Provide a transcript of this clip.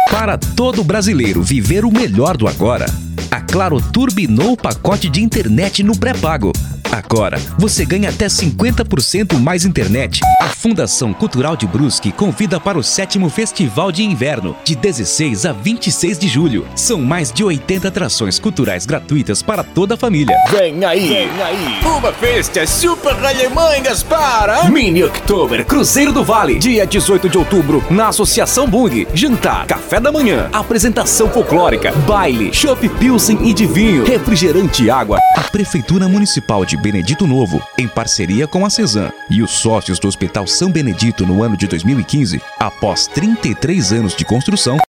Para todo brasileiro viver o melhor do agora, a Claro turbinou o pacote de internet no pré-pago. Agora, você ganha até 50% mais internet. A Fundação Cultural de Brusque convida para o 7º Festival de Inverno, de 16 a 26 de julho. São mais de 80 atrações culturais gratuitas para toda a família. Vem aí! Uma festa super alemã em Gaspar! Mini Oktober Cruzeiro do Vale, dia 18 de outubro, na Associação Bung. Jantar, café da manhã, apresentação folclórica, baile, chopp pilsen e de vinho, refrigerante e água. A Prefeitura Municipal de Benedito Novo, em parceria com a Cezam e os sócios do Hospital São Benedito no ano de 2015, após 33 anos de construção,